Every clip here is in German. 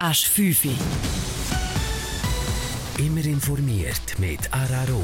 Asch 5. Immer informiert mit Araro.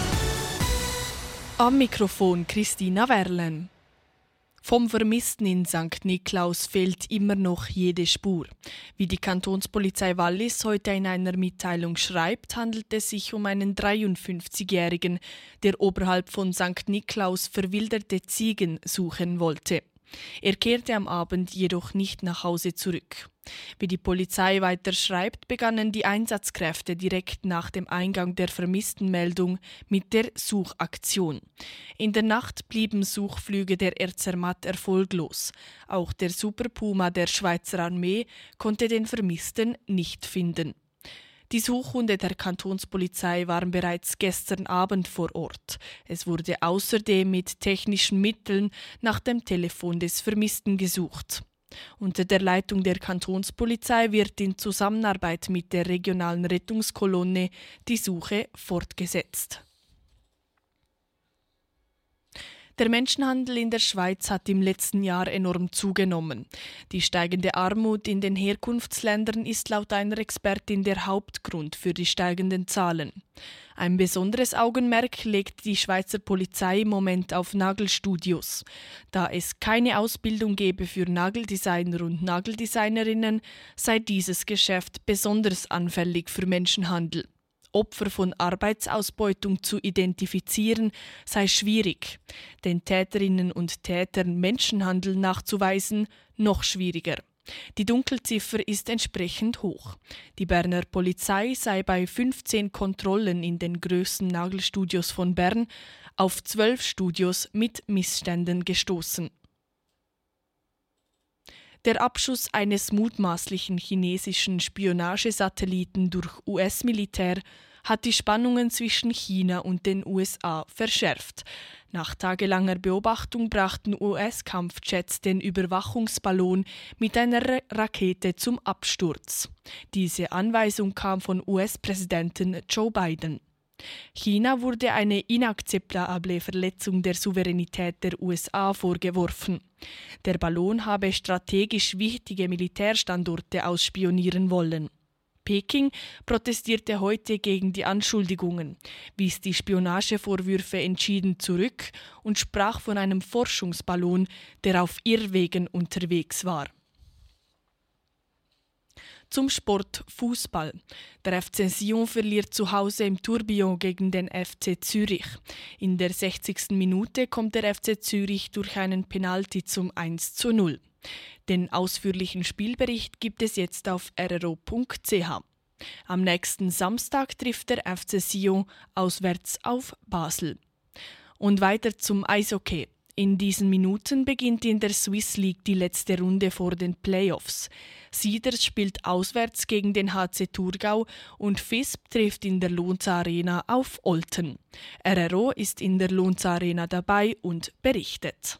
Am Mikrofon Christina Werlen. Vom Vermissten in St. Niklaus fehlt immer noch jede Spur. Wie die Kantonspolizei Wallis heute in einer Mitteilung schreibt, handelt es sich um einen 53-Jährigen, der oberhalb von St. Niklaus verwilderte Ziegen suchen wollte. Er kehrte am Abend jedoch nicht nach Hause zurück. Wie die Polizei weiter schreibt, begannen die Einsatzkräfte direkt nach dem Eingang der Vermisstenmeldung mit der Suchaktion. In der Nacht blieben Suchflüge der Erzermatt erfolglos. Auch der Super Puma der Schweizer Armee konnte den Vermissten nicht finden. Die Suchhunde der Kantonspolizei waren bereits gestern Abend vor Ort. Es wurde außerdem mit technischen Mitteln nach dem Telefon des Vermissten gesucht. Unter der Leitung der Kantonspolizei wird in Zusammenarbeit mit der regionalen Rettungskolonne die Suche fortgesetzt. Der Menschenhandel in der Schweiz hat im letzten Jahr enorm zugenommen. Die steigende Armut in den Herkunftsländern ist laut einer Expertin der Hauptgrund für die steigenden Zahlen. Ein besonderes Augenmerk legt die Schweizer Polizei im Moment auf Nagelstudios. Da es keine Ausbildung gebe für Nageldesigner und Nageldesignerinnen, sei dieses Geschäft besonders anfällig für Menschenhandel. Opfer von Arbeitsausbeutung zu identifizieren, sei schwierig. Den Täterinnen und Tätern Menschenhandel nachzuweisen, noch schwieriger. Die Dunkelziffer ist entsprechend hoch. Die Berner Polizei sei bei 15 Kontrollen in den grössten Nagelstudios von Bern auf 12 Studios mit Missständen gestoßen. Der Abschuss eines mutmaßlichen chinesischen Spionagesatelliten durch US-Militär hat die Spannungen zwischen China und den USA verschärft. Nach tagelanger Beobachtung brachten US-Kampfjets den Überwachungsballon mit einer Rakete zum Absturz. Diese Anweisung kam von US-Präsidenten Joe Biden. China wurde eine inakzeptable Verletzung der Souveränität der USA vorgeworfen. Der Ballon habe strategisch wichtige Militärstandorte ausspionieren wollen. Peking protestierte heute gegen die Anschuldigungen, wies die Spionagevorwürfe entschieden zurück und sprach von einem Forschungsballon, der auf Irrwegen unterwegs war. Zum Sport Fußball. Der FC Sion verliert zu Hause im Tourbillon gegen den FC Zürich. In der 60. Minute kommt der FC Zürich durch einen Penalty zum 1:0. Den ausführlichen Spielbericht gibt es jetzt auf rro.ch. Am nächsten Samstag trifft der FC Sion auswärts auf Basel. Und weiter zum Eishockey. In diesen Minuten beginnt in der Swiss League die letzte Runde vor den Playoffs. Sieders spielt auswärts gegen den HC Thurgau und Visp trifft in der Lonza Arena auf Olten. RRO ist in der Lonza Arena dabei und berichtet.